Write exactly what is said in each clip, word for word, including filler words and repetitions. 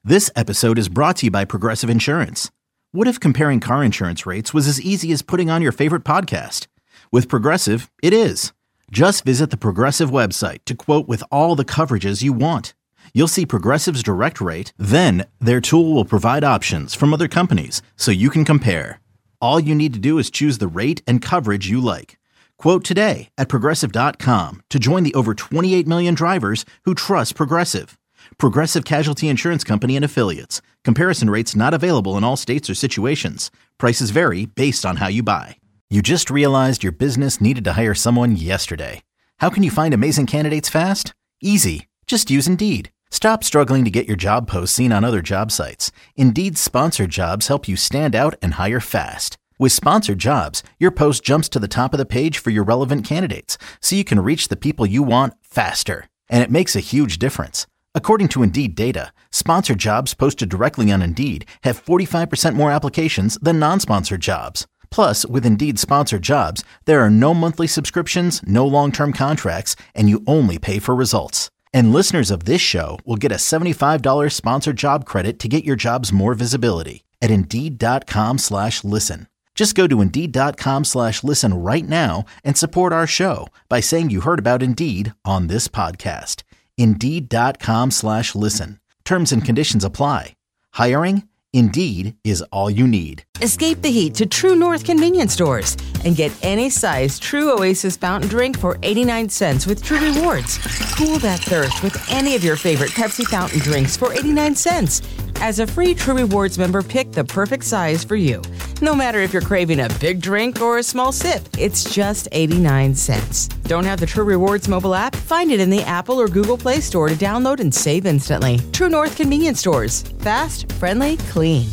This episode is brought to you by Progressive Insurance. What if comparing car insurance rates was as easy as putting on your favorite podcast? With Progressive, it is. Just visit the Progressive website to quote with all the coverages you want. You'll see Progressive's direct rate, then their tool will provide options from other companies so you can compare. All you need to do is choose the rate and coverage you like. Quote today at Progressive dot com to join the over twenty-eight million drivers who trust Progressive. Progressive Casualty Insurance Company and Affiliates. Comparison rates not available in all states or situations. Prices vary based on how you buy. You just realized your business needed to hire someone yesterday. How can you find amazing candidates fast? Easy. Just use Indeed. Stop struggling to get your job posts seen on other job sites. Indeed's sponsored jobs help you stand out and hire fast. With sponsored jobs, your post jumps to the top of the page for your relevant candidates, so you can reach the people you want faster. And it makes a huge difference. According to Indeed data, sponsored jobs posted directly on Indeed have forty-five percent more applications than non-sponsored jobs. Plus, with Indeed sponsored jobs, there are no monthly subscriptions, no long-term contracts, and you only pay for results. And listeners of this show will get a seventy-five dollars sponsored job credit to get your jobs more visibility at Indeed.com slash listen. Just go to Indeed.com slash listen right now and support our show by saying you heard about Indeed on this podcast. Indeed.com slash listen. Terms and conditions apply. Hiring? Indeed is all you need. Escape the heat to True North convenience stores and get any size True Oasis fountain drink for eighty-nine cents with True Rewards. Cool that thirst with any of your favorite Pepsi fountain drinks for eighty-nine cents. As a free True Rewards member, pick the perfect size for you. No matter if you're craving a big drink or a small sip, it's just eighty-nine cents. Don't have the True Rewards mobile app? Find it in the Apple or Google Play Store to download and save instantly. True North convenience stores. Fast, friendly, clean.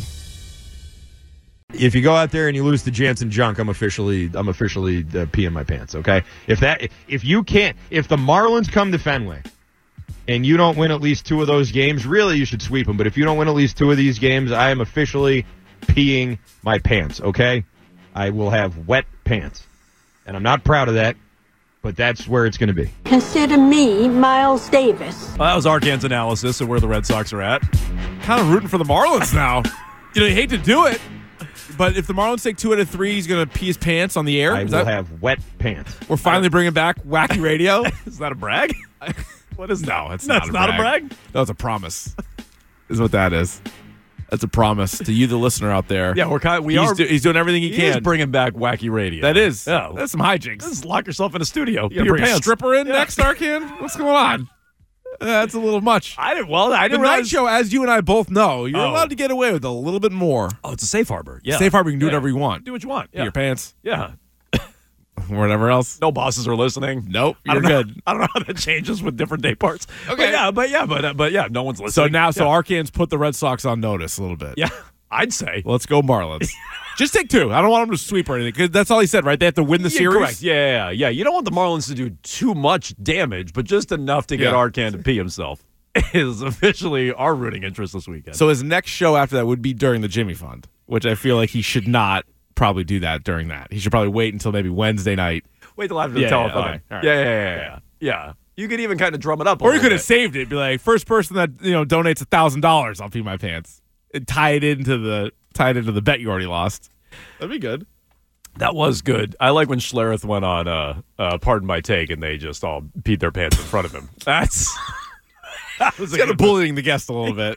If you go out there and you lose to Jansen Junk, I'm officially I'm officially uh, peeing my pants. Okay, if that if you can't if the Marlins come to Fenway and you don't win at least two of those games, really you should sweep them. But if you don't win at least two of these games, I am officially peeing my pants. Okay, I will have wet pants, and I'm not proud of that, but that's where it's going to be. Consider me Miles Davis. Well, that was Arcan's analysis of where the Red Sox are at. Kind of rooting for the Marlins now. You know, you hate to do it. But if the Marlins take two out of three, he's going to pee his pants on the air. I Is will that, have wet pants. We're finally bringing back Wacky Radio. Is that a brag? What is that? No, it's That's not, a, not brag. a brag? No, it's a promise. Is what that is. That's a promise to you, the listener out there. Yeah, we're kind. We he's are. Do, he's doing everything he, he can. is bringing back Wacky Radio. That is. Yeah, That's some hijinks. Just lock yourself in a studio. You Pee gonna your bring a pants. stripper in Yeah. next, Arcan? What's going on? That's a little much. I didn't. Well, I The didn't night realize. show, as you and I both know, you're Oh. allowed to get away with a little bit more. Oh, it's a safe harbor. Yeah, Safe harbor, you can do Yeah. whatever you want. Do what you want. Pee Yeah. your pants. Yeah. Whatever else. No bosses are listening. Nope. I You're don't know, good. I don't know how that changes with different day parts. Okay. But yeah, but yeah, but uh, but yeah, no one's So listening. now, so yeah. Arcan's put the Red Sox on notice a little bit. yeah, I'd say. Let's go Marlins. Just take two. I don't want them to sweep or anything, because that's all he said, right? They have to win the Yeah, series. correct. Yeah, yeah, yeah, yeah. You don't want the Marlins to do too much damage, but just enough to get Yeah. Arcan to pee himself is officially our rooting interest this weekend. So his next show after that would be during the Jimmy Fund, which I feel like he should not probably do that during that. He should probably wait until maybe Wednesday night. wait till after Yeah, the yeah, telethon. okay. All right. Yeah, yeah, yeah, yeah, yeah. You could even kind of drum it up. A Or you little could have bit. saved it. Be like, first person that you know donates a thousand dollars, I'll pee my pants. And tie it into the tie it into the bet you already lost. That'd be good. That was good. I like when Schlereth went on uh, uh, Pardon My Take, and they just all peed their pants in front of him. That's that was a Kind good of bullying the guest a little bit.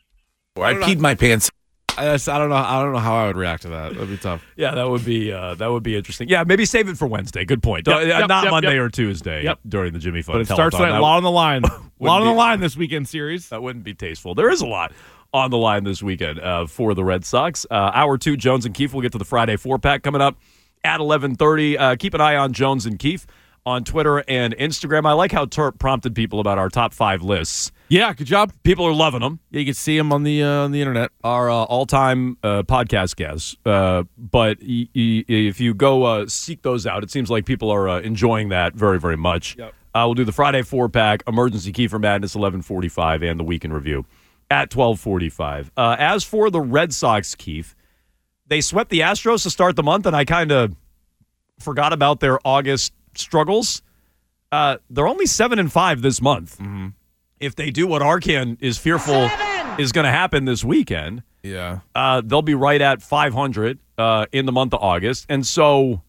I peed my pants. I, just, I don't know. I don't know how I would react to that. That'd be tough. Yeah, that would be uh, that would be interesting. Yeah, maybe save it for Wednesday. Good point. Yep, Uh, yep, not yep, Monday yep. or Tuesday Yep. during the Jimmy Fund. But it starts telethon. tonight. A That lot on the line. A lot on be- the line this weekend series. That wouldn't be tasteful. There is a lot on the line this weekend uh, for the Red Sox. Uh, hour two, Jones and Keefe. We'll get to the Friday four-pack coming up at eleven thirty. Uh, keep an eye on Jones and Keefe on Twitter and Instagram. I like how Turp prompted people about our top five lists. Yeah, good job. People are loving them. Yeah, you can see him on the uh, on the internet. Our uh, all-time uh, podcast guests. Uh, but y- y- if you go uh, seek those out, it seems like people are uh, enjoying that very, very much. Yep. Uh, we'll do the Friday four-pack, Emergency Kiefer Madness, eleven forty-five, and the Weekend Review at twelve forty-five. Uh, as for the Red Sox, Keith, they swept the Astros to start the month, and I kind of forgot about their August struggles. Uh, they're only seven and five this month. Mm-hmm. If they do what Arcan is fearful Seven. is going to happen this weekend. Yeah. Uh, they'll be right at five hundred uh, in the month of August. And so,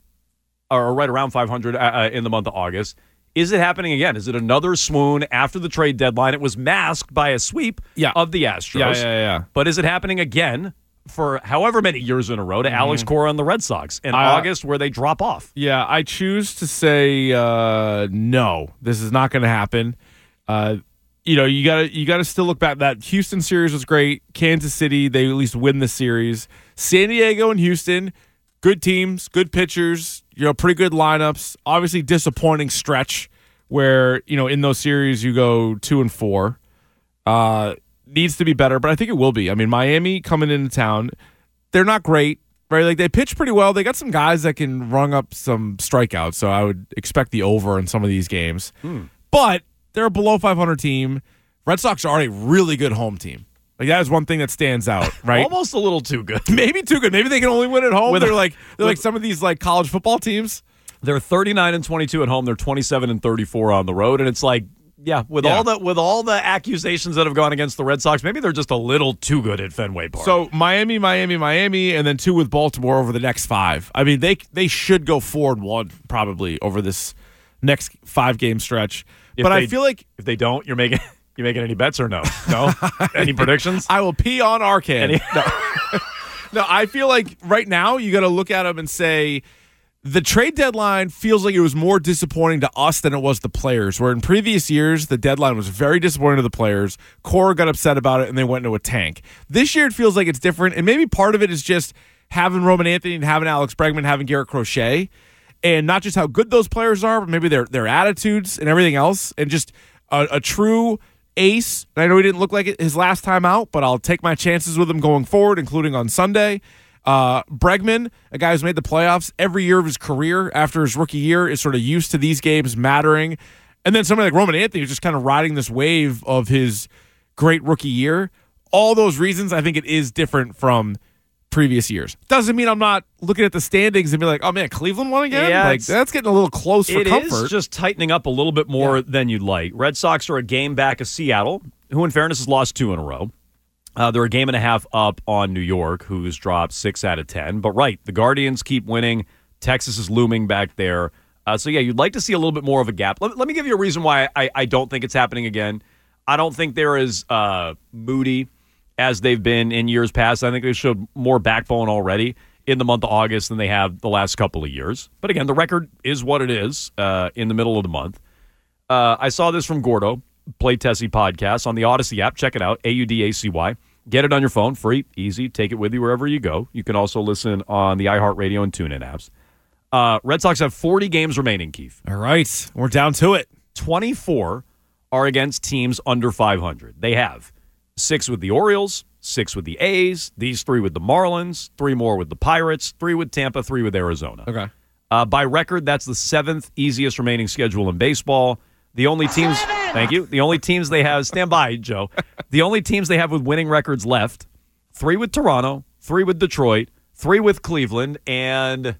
or right around five hundred uh, in the month of August. Is it happening again? Is it another swoon after the trade deadline? It was masked by a sweep yeah. of the Astros. Yeah, yeah, yeah. But is it happening again for however many years in a row to mm-hmm. Alex Cora and the Red Sox in uh, August where they drop off? Yeah, I choose to say uh, no. This is not going to happen. Uh, you know, you gotta you gotta still look back. That Houston series was great. Kansas City, they at least win the series. San Diego and Houston, good teams, good pitchers. You know, pretty good lineups. Obviously, disappointing stretch where, you know, in those series you go two and four. Uh, needs to be better, but I think it will be. I mean, Miami coming into town, they're not great, right? Like, they pitch pretty well. They got some guys that can rung up some strikeouts, so I would expect the over in some of these games. Hmm. But they're a below five hundred team. Red Sox are a really good home team. Like, that is one thing that stands out, right? Almost a little too good. Maybe too good. Maybe they can only win at home. With they're a, like they're with, like some of these like college football teams. They're thirty-nine and twenty-two at home. They're twenty-seven and thirty-four on the road. And it's like, yeah, with yeah. all the with all the accusations that have gone against the Red Sox, maybe they're just a little too good at Fenway Park. So Miami, Miami, Miami, and then two with Baltimore over the next five. I mean, they they should go four and one probably over this next five game stretch. If but they, I feel like if they don't, you're making. You making any bets or no? No? Any predictions? I will pee on Arcand. Any- no. no, I feel like right now you got to look at them and say the trade deadline feels like it was more disappointing to us than it was the players, where in previous years the deadline was very disappointing to the players. Cora got upset about it and they went into a tank. This year it feels like it's different, and maybe part of it is just having Roman Anthony and having Alex Bregman, having Garrett Crochet, and not just how good those players are, but maybe their, their attitudes and everything else, and just a, a true ace. I know he didn't look like it his last time out, but I'll take my chances with him going forward, including on Sunday. Uh, Bregman, a guy who's made the playoffs every year of his career after his rookie year, is sort of used to these games mattering. And then somebody like Roman Anthony is just kind of riding this wave of his great rookie year. All those reasons, I think it is different from previous years. Doesn't mean I'm not looking at the standings and be like, oh man, Cleveland won again? Yeah, like that's getting a little close for it comfort. It is just tightening up a little bit more yeah. than you'd like. Red Sox are a game back of Seattle, who in fairness has lost two in a row. Uh, they're a game and a half up on New York, who's dropped six out of ten. But right, the Guardians keep winning. Texas is looming back there. Uh, so yeah, you'd like to see a little bit more of a gap. Let, let me give you a reason why I, I don't think it's happening again. I don't think they're as uh, moody as they've been in years past. I think they showed more backbone already in the month of August than they have the last couple of years. But again, the record is what it is uh, in the middle of the month. Uh, I saw this from Gordo, Play Tessie podcast on the Odyssey app. Check it out, A U D A C Y. Get it on your phone, free, easy. Take it with you wherever you go. You can also listen on the iHeartRadio and TuneIn apps. Uh, Red Sox have forty games remaining, Keith. All right, we're down to it. twenty-four are against teams under five hundred. They have six with the Orioles, six with the A's, these three with the Marlins, three more with the Pirates, three with Tampa, three with Arizona. Okay. Uh, by record, that's the seventh easiest remaining schedule in baseball. The only teams, thank you, the only teams they have, stand by, Joe. The only teams they have with winning records left, three with Toronto, three with Detroit, three with Cleveland, and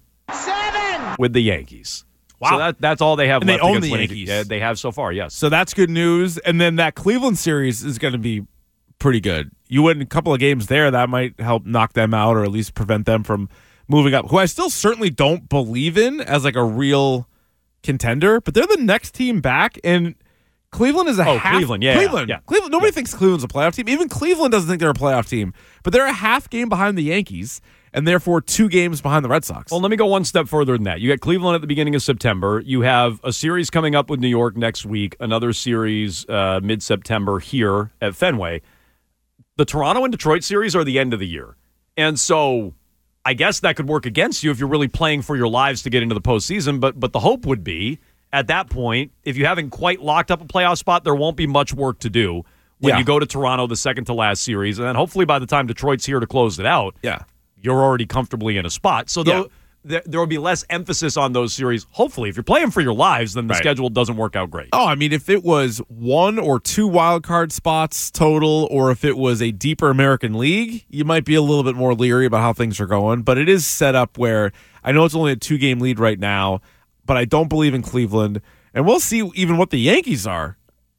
seven with the Yankees. Wow. So that, that's all they have and left. They own against the winning. Yankees. Yeah, they have so far, yes. So that's good news. And then that Cleveland series is going to be pretty good. You win a couple of games there, that might help knock them out or at least prevent them from moving up, who I still certainly don't believe in as like a real contender, but they're the next team back, and Cleveland is a oh, half Cleveland, yeah, Cleveland. yeah. Cleveland. Nobody yeah. thinks Cleveland's a playoff team. Even Cleveland doesn't think they're a playoff team, but they're a half game behind the Yankees, and therefore two games behind the Red Sox. Well, let me go one step further than that. You got Cleveland at the beginning of September. You have a series coming up with New York next week, another series uh, mid-September here at Fenway. The Toronto and Detroit series are the end of the year. And so I guess that could work against you if you're really playing for your lives to get into the postseason. But but the hope would be, at that point, if you haven't quite locked up a playoff spot, there won't be much work to do when yeah. you go to Toronto, the second to last series. And then hopefully by the time Detroit's here to close it out, yeah. you're already comfortably in a spot. So yeah. there, there will be less emphasis on those series. Hopefully, if you're playing for your lives, then the right. schedule doesn't work out great. Oh, I mean, if it was one or two wild card spots total, or if it was a deeper American League, you might be a little bit more leery about how things are going. But it is set up where I know it's only a two-game lead right now, but I don't believe in Cleveland. And we'll see even what the Yankees are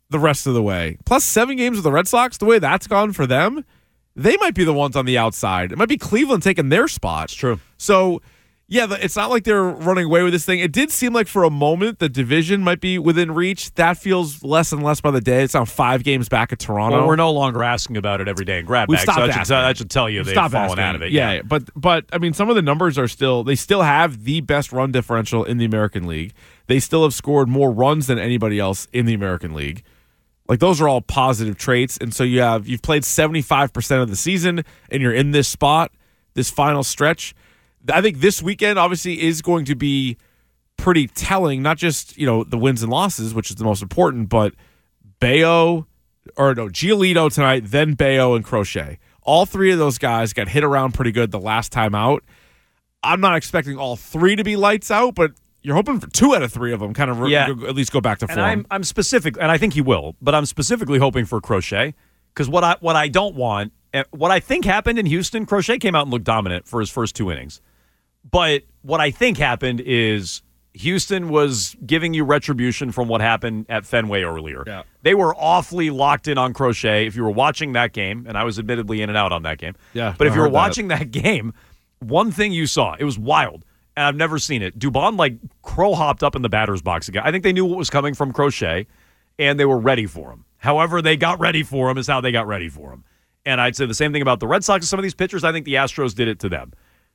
the rest of the way. Plus seven games with the Red Sox, the way that's gone for them, they might be the ones on the outside. It might be Cleveland taking their spot. It's true. So, yeah, it's not like they're running away with this thing. It did seem like for a moment the division might be within reach. That feels less and less by the day. It's now five games back at Toronto. Well, we're no longer asking about it every day in grab We've bag, stopped so that should, asking. that should tell you We've they've stopped fallen asking. out of it. Yeah, Yeah. but but I mean, some of the numbers are still they still have the best run differential in the American League. They still have scored more runs than anybody else in the American League. Like those are all positive traits, and so you have you've played seventy-five percent of the season, and you're in this spot, this final stretch. I think this weekend obviously is going to be pretty telling, not just, you know, the wins and losses, which is the most important, but Bayo, or no, Giolito tonight, then Bayo and Crochet. All three of those guys got hit around pretty good the last time out. I'm not expecting all three to be lights out, but you're hoping for two out of three of them kind of Yeah. re- at least go back to form. And I'm I'm specific, and I think he will, but I'm specifically hoping for Crochet because what I what I don't want, eh, what I think happened in Houston, Crochet came out and looked dominant for his first two innings. But what I think happened is Houston was giving you retribution from what happened at Fenway earlier. Yeah. They were awfully locked in on Crochet. If you were watching that game, and I was admittedly in and out on that game, Yeah, but if I you were heard that. watching that game, one thing you saw, it was wild, and I've never seen it. Dubon, like, crow hopped up in the batter's box again. I think they knew what was coming from Crochet, and they were ready for him. However they got ready for him is how they got ready for him. And I'd say the same thing about the Red Sox and some of these pitchers. I think the Astros did it to them.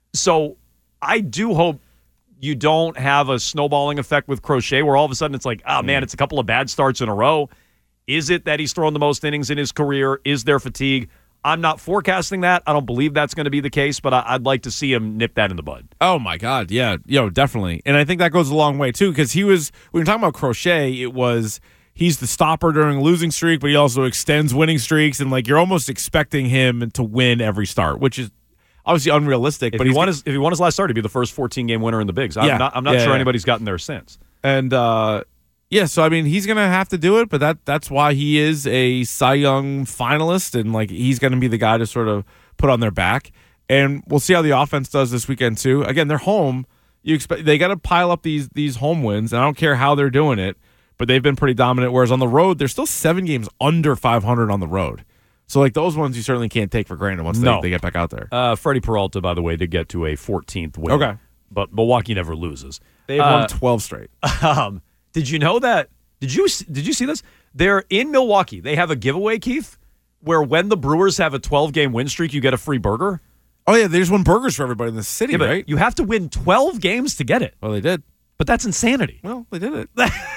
So I do hope you don't have a snowballing effect with Crochet where all of a sudden it's like, oh, man, it's a couple of bad starts in a row. Is it that he's thrown the most innings in his career? Is there fatigue? I'm not forecasting that. I don't believe that's going to be the case, but I, I'd like to see him nip that in the bud. Oh, my God. Yeah. Yo, definitely. And I think that goes a long way, too, because he was, when you're talking about Crochet, it was he's the stopper during a losing streak, but he also extends winning streaks. And, like, you're almost expecting him to win every start, which is obviously unrealistic. If but he he's won his if he won his last start, he'd be the first fourteen-game winner in the bigs. I'm Yeah. not, I'm not Yeah, sure yeah. anybody's gotten there since. And, uh, yeah, so, I mean, he's going to have to do it, but that that's why he is a Cy Young finalist, and, like, he's going to be the guy to sort of put on their back. And we'll see how the offense does this weekend, too. Again, they're home. You expect they got to pile up these these home wins, and I don't care how they're doing it, but they've been pretty dominant, whereas on the road, they're still seven games under five hundred on the road. So, like, those ones you certainly can't take for granted once No. they, they get back out there. Uh, Freddie Peralta, by the way, did get to a fourteenth win. Okay. But Milwaukee never loses. They've Uh, won twelve straight. Um, did you know that? Did you did you see this? They're in Milwaukee. They have a giveaway, Keith, where when the Brewers have a twelve-game win streak, you get a free burger. Oh, yeah, they just won burgers for everybody in the city, Yeah, but right? you have to win twelve games to get it. Well, they did. But that's insanity. Well, they did it.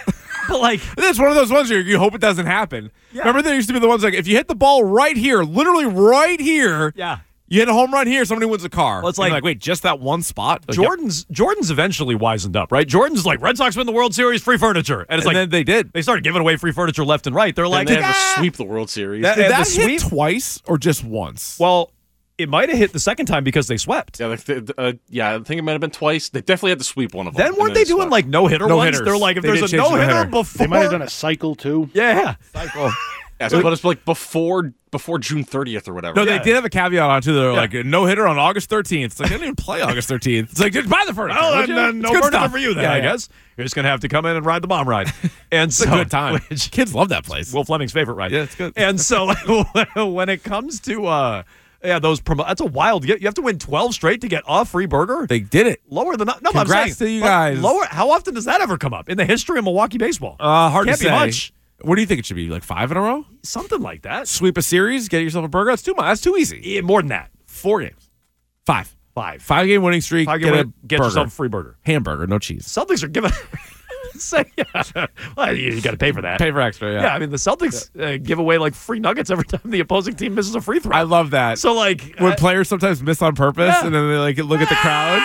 But like, It's one of those ones where you hope it doesn't happen. Yeah. Remember, there used to be the ones like if you hit the ball right here, literally right here, yeah. you hit a home run here, somebody wins a car. Well, it's And you're like- wait, just that one spot. Like, Jordan's Jordan's eventually wisened up, right? Jordan's like, Red Sox win the World Series, free furniture, and it's and like then they did. they started giving away free furniture left and right. They're like, And they have "Ah." to sweep the World Series. That, They had that the hit sweep? twice or just once. well, it might have hit the second time because they swept. yeah, they, they- uh, yeah, I think it might have been twice. They definitely had to sweep one of them. Then and weren't they doing swept. like no hitter No ones? hitters. They're like, if They there's did a change the no hitter no-hitter. before, They might have done a cycle too. yeah. cycle. Yeah, so, but it's like before before June thirtieth or whatever. No, Yeah. they did have a caveat on too. They were Yeah. like no hitter on August thirteenth. It's like they didn't even play August thirteenth. It's like just buy the furniture. Well, would then, you? uh, It's no good furniture stuff. for you then, Yeah, I yeah. guess. You're just going to have to come in and ride the bomb ride. And It's so, a good time. which- Kids love that place. Will Fleming's favorite ride. Yeah, it's good. And so when it comes to, uh, yeah, those promo, that's a wild, you have to win twelve straight to get a free burger. They did it. Lower than, no, but I'm Congrats saying, to you but guys. Lower, how often does that ever come up in the history of Milwaukee baseball? Uh, hard Can't to be say. much. What do you think it should be? Like five in a row? Something like that. Sweep a series, get yourself a burger. That's too much. That's too easy. Yeah, more than that. Four games. Five. Five. Five game winning streak. Five get get, a get burger. yourself a free burger. Hamburger, no cheese. Celtics are giving. Say, yeah. Well, you, you got to pay for that. Pay for extra. Yeah. Yeah, I mean the Celtics uh, give away like free nuggets every time the opposing team misses a free throw. I love that. so like when uh, players sometimes miss on purpose Yeah. and then they like look at the crowd.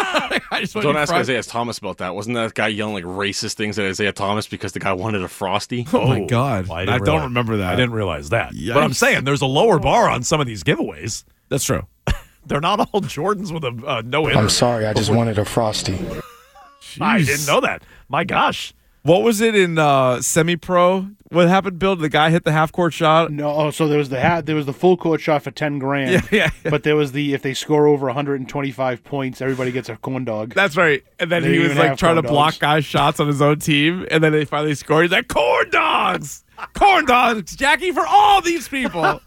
I just want Don't you ask front. Isaiah Thomas about that. Wasn't that guy yelling like racist things at Isaiah Thomas because the guy wanted a Frosty? Oh my god! well, I, didn't don't realize- remember that. I didn't realize that. Yikes. But I'm saying there's a lower bar on some of these giveaways. That's true. They're not all Jordans with a uh, no hitter. I'm sorry, I just wanted a Frosty. I didn't know that. My gosh. What was it in uh, semi-pro What happened, Bill? Did the guy hit the half court shot? No, oh, so there was the hat. There was the full court shot for ten grand. Yeah, yeah, yeah. But there was the if they score over one hundred twenty-five points, everybody gets a corn dog. That's right. And then They he was even like have trying to corn block dogs. guys' shots on his own team, and then they finally scored. He's like, "Corn dogs, corn dogs, Jackie, for all these people."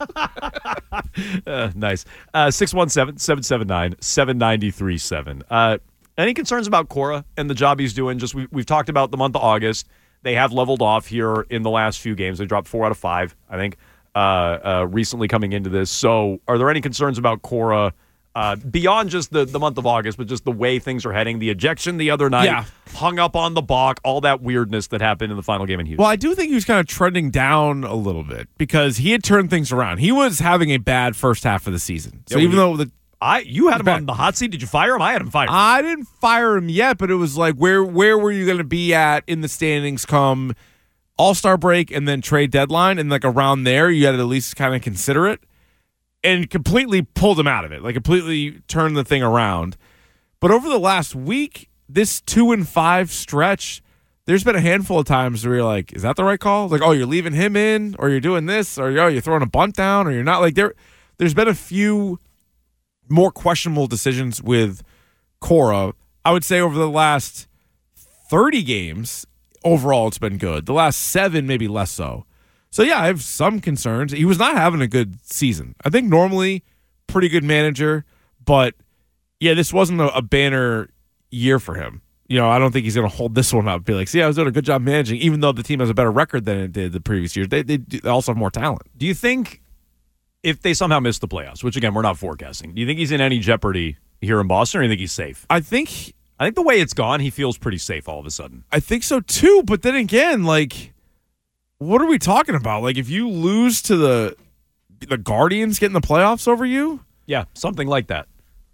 Uh, nice. Uh, six one seven, seven seven nine, seven nine three seven. Uh, any concerns about Cora and the job he's doing? Just we, We've talked about the month of August. They have leveled off here in the last few games. They dropped four out of five, I think, uh, uh, recently coming into this. So are there any concerns about Cora uh, beyond just the, the month of August, but just the way things are heading? The ejection the other night, Yeah. hung up on the balk, all that weirdness that happened in the final game in Houston. Well, I do think he was kind of trending down a little bit because he had turned things around. He was having a bad first half of the season. So Yeah, even well, though the I You had him bad. on the hot seat. Did you fire him? I had him fired. I didn't fire him yet, but it was like where where were you going to be at in the standings come All-Star break and then trade deadline, and like around there you had to at least kind of consider it, and completely pulled him out of it, like completely turned the thing around. But over the last week, this two and five stretch, there's been a handful of times where you're like, is that the right call? Like, oh, you're leaving him in, or you're doing this, or oh, you're throwing a bunt down, or you're not. Like there, there's been a few more questionable decisions with Cora. I would say over the last thirty games, overall it's been good. The last seven, maybe less so. So yeah, I have some concerns. He was not having a good season. I think normally pretty good manager, but yeah, this wasn't a, a banner year for him. You know, I don't think he's going to hold this one up and be like, see, I was doing a good job managing, even though the team has a better record than it did the previous years. They, they, they also have more talent. Do you think if they somehow miss the playoffs, which again, we're not forecasting, do you think he's in any jeopardy here in Boston, or do you think he's safe? I think I think the way it's gone, he feels pretty safe all of a sudden. I think so too, but then again, like, what are we talking about? Like, if you lose to the the Guardians getting the playoffs over you, Yeah, something like that.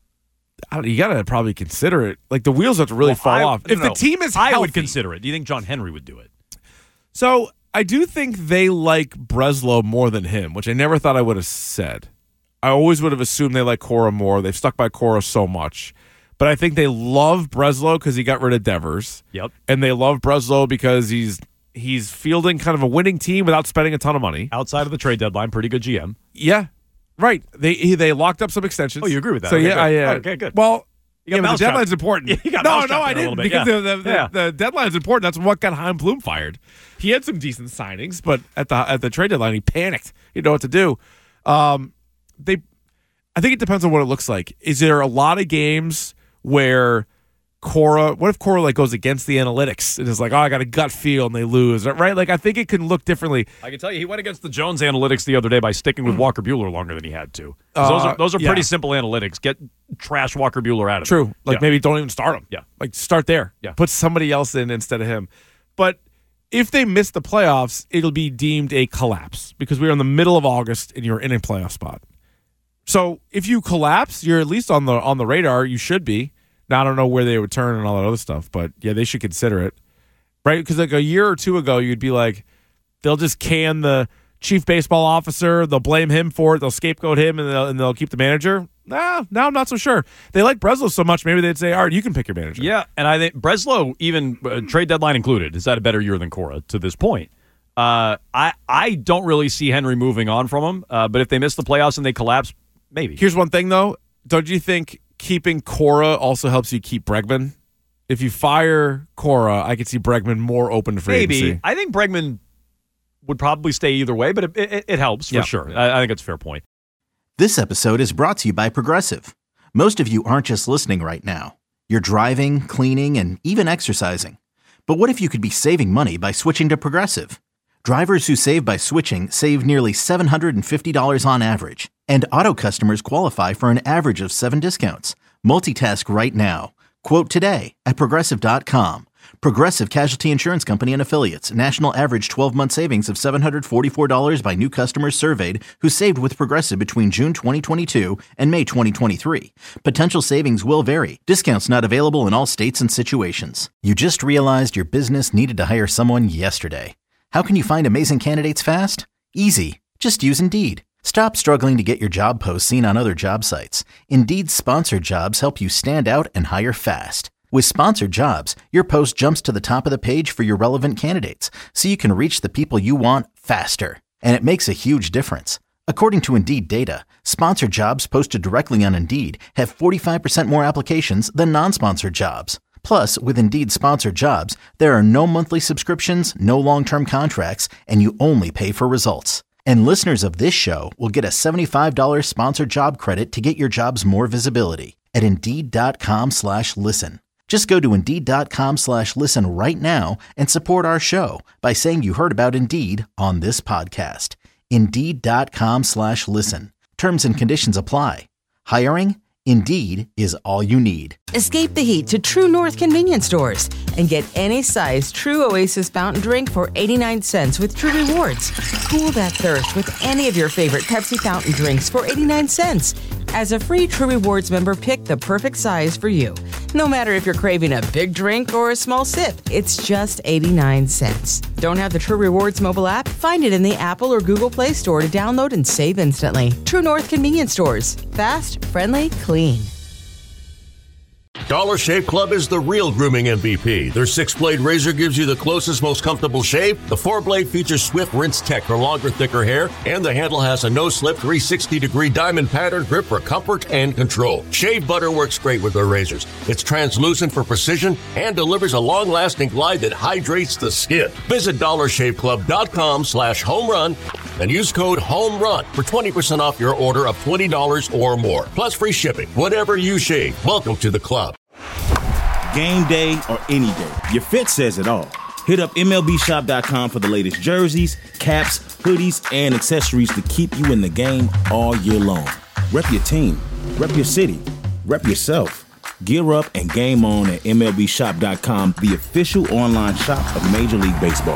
I don't, you got to probably consider it. Like, the wheels have to really Well, fall I- off. no, If no, the team is I healthy, would consider it. Do you think John Henry would do it? So I do think they like Breslow more than him, which I never thought I would have said. I always would have assumed they like Cora more. They've stuck by Cora so much. But I think they love Breslow because he got rid of Devers. Yep. And they love Breslow because he's he's fielding kind of a winning team without spending a ton of money. Outside of the trade deadline, pretty good G M. Yeah. Right. They he, they locked up some extensions. Oh, you agree with that? So Okay, yeah, good. I, uh, Okay, good. Well, You got yeah, but the mousetrap. deadline's important. Yeah, you got no, mousetrap no, I there a little didn't bit, because yeah. the, the, Yeah. the, the deadline's important. That's what got Chaim Bloom fired. He had some decent signings, but at the at the trade deadline, he panicked. He didn't know what to do. Um, they, I think it depends on what it looks like. Is there a lot of games where Cora, what if Cora like goes against the analytics and is like, oh, I got a gut feel, and they lose, right? Like, I think it can look differently. I can tell you, he went against the Jones analytics the other day by sticking with Walker Buehler longer than he had to. 'Cause those Uh, are those are yeah. pretty simple analytics. Get trash Walker Buehler out of it. True. Like, Yeah. maybe don't even start him. Yeah. Like, start there. Yeah. Put somebody else in instead of him. But if they miss the playoffs, it'll be deemed a collapse because we're in the middle of August and you're in a playoff spot. So if you collapse, you're at least on the on the radar. You should be. Now, I don't know where they would turn and all that other stuff, but yeah, they should consider it. Right? Because like a year or two ago, you'd be like, they'll just can the chief baseball officer. They'll blame him for it. They'll scapegoat him, and they'll, and they'll keep the manager. Nah, now I'm not so sure. They like Breslow so much, maybe they'd say, all right, you can pick your manager. Yeah, and I think Breslow, even uh, trade deadline included, has had a better year than Cora to this point. Uh, I I don't really see Henry moving on from him, uh, but if they miss the playoffs and they collapse, maybe. Here's one thing, though. Don't you think keeping Cora also helps you keep Bregman? If you fire Cora, I could see Bregman more open to free Maybe. agency. I think Bregman would probably stay either way, but it, it, it helps for Yeah. sure. I, I think it's a fair point. This episode is brought to you by Progressive. Most of you aren't just listening right now. You're driving, cleaning, and even exercising. But what if you could be saving money by switching to Progressive? Drivers who save by switching save nearly seven hundred fifty dollars on average. And auto customers qualify for an average of seven discounts. Multitask right now. Quote today at Progressive dot com. Progressive Casualty Insurance Company and Affiliates. National average twelve-month savings of seven hundred forty-four dollars by new customers surveyed who saved with Progressive between June twenty twenty-two and May twenty twenty-three. Potential savings will vary. Discounts not available in all states and situations. You just realized your business needed to hire someone yesterday. How can you find amazing candidates fast? Easy. Just use Indeed. Stop struggling to get your job posts seen on other job sites. Indeed's sponsored jobs help you stand out and hire fast. With Sponsored Jobs, your post jumps to the top of the page for your relevant candidates, so you can reach the people you want faster. And it makes a huge difference. According to Indeed data, sponsored jobs posted directly on Indeed have forty-five percent more applications than non-sponsored jobs. Plus, with Indeed Sponsored Jobs, there are no monthly subscriptions, no long-term contracts, and you only pay for results. And listeners of this show will get a seventy-five dollars sponsored job credit to get your jobs more visibility at Indeed.com slash listen. Just go to Indeed.com slash listen right now and support our show by saying you heard about Indeed on this podcast. Indeed.com slash listen. Terms and conditions apply. Hiring? Indeed is all you need. Escape the heat to True North convenience stores and get any size True Oasis fountain drink for eighty-nine cents with True Rewards. Cool that thirst with any of your favorite Pepsi fountain drinks for eighty-nine cents. As a free True Rewards member, pick the perfect size for you. No matter if you're craving a big drink or a small sip, it's just eighty-nine cents. Don't have the True Rewards mobile app? Find it in the Apple or Google Play Store to download and save instantly. True North convenience stores. Fast, friendly, clean. Dollar Shave Club is the real grooming M V P. Their six-blade razor gives you the closest, most comfortable shave. The four-blade features Swift Rinse Tech for longer, thicker hair, and the handle has a no-slip three hundred sixty degree diamond pattern grip for comfort and control. Shave butter works great with their razors. It's translucent for precision and delivers a long-lasting glide that hydrates the skin. Visit dollar shave club dot com slash home run and use code HOMERUN for twenty percent off your order of twenty dollars or more. Plus free shipping. Whatever you shave, welcome to the club. Game day or any day, your fit says it all. Hit up M L B shop dot com for the latest jerseys, caps, hoodies, and accessories to keep you in the game all year long. Rep your team, rep your city, rep yourself. Gear up and game on at M L B shop dot com, the official online shop of Major League Baseball.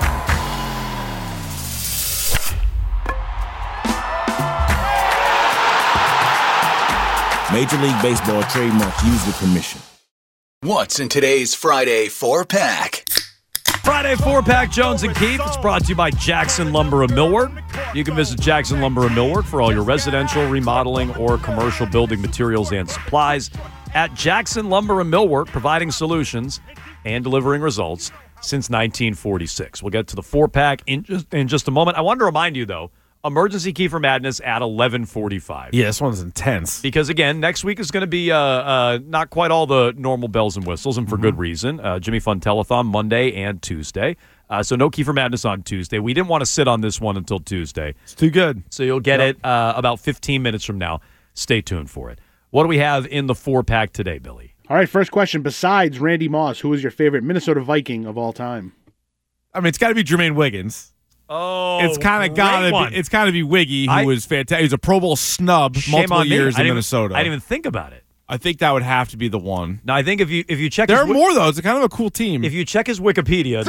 Major League Baseball trademarks used with permission. What's in today's Friday four-pack? Friday four-pack, Jones and Keith. It's brought to you by Jackson Lumber of Millward. You can visit Jackson Lumber of Millward for all your residential, remodeling, or commercial building materials and supplies. At Jackson Lumber of Millward, providing solutions and delivering results since nineteen forty-six. We'll get to the four-pack in just, in just a moment. I wanted to remind you, though, Emergency Kiefer Madness at eleven forty-five. Yeah, this one's intense. Because, again, next week is going to be uh, uh, not quite all the normal bells and whistles, and for mm-hmm. good reason. Uh, Jimmy Fun Telethon Monday and Tuesday. Uh, so no Kiefer Madness on Tuesday. We didn't want to sit on this one until Tuesday. It's too good. So you'll get yep. it uh, about fifteen minutes from now. Stay tuned for it. What do we have in the four-pack today, Billy? All right, first question. Besides Randy Moss, who is your favorite Minnesota Viking of all time? I mean, it's got to be Jermaine Wiggins. Oh, it's kind of gotta one. be. It's gotta be Wiggy, who I, was fantastic. He was a Pro Bowl snub multiple years in Minnesota. I didn't even think about it. I think that would have to be the one. No, I think if you if you check, there his, are more though. It's kind of a cool team. If you check his Wikipedia,